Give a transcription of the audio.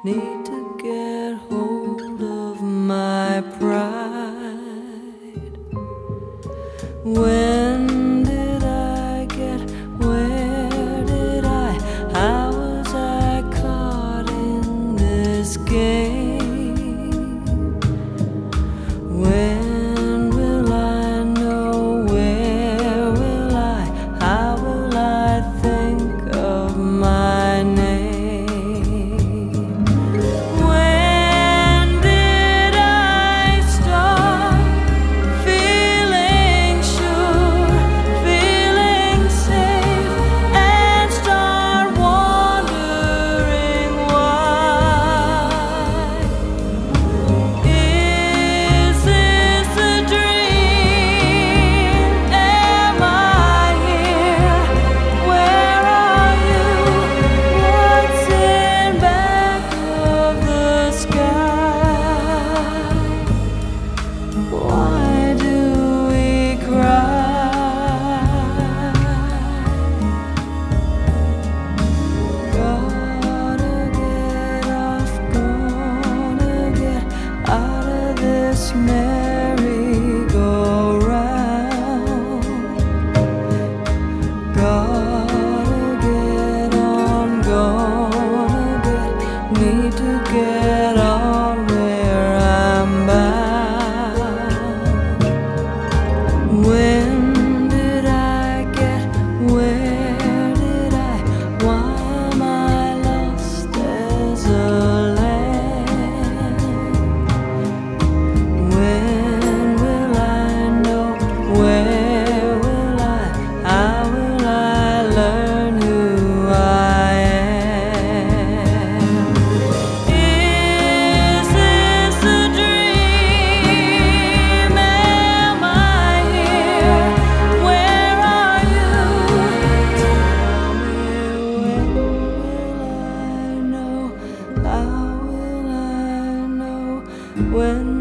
need to get hold of my pride. When did I get, where did I, how was I caught in this game? When will I know, where will I, how will I think of my name? Why do we cry? Gotta get off, gonna get out of this merry-go-round. Gotta get on, gonna get, need to get on where I'm bound. When did I get, where did I, why am I lost as a lamb? When will I know, where will I, how will I learn who I am? Is this a dream? Am I here? Where are you? Tell me, when will I know? How will I know? When